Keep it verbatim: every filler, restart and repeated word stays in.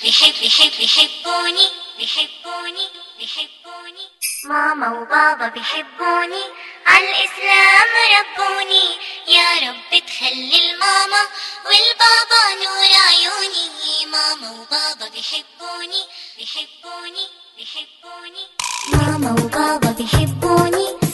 بيحب بيحب بيحبوني بيحبوني بيحبوني. ماما وبابا بيحبوني، عالإسلام ربوني. يا رب تخلي الماما والبابا نور عيوني. ماما وبابا بيحبوني بيحبوني بيحبوني. ماما وبابا بيحبوني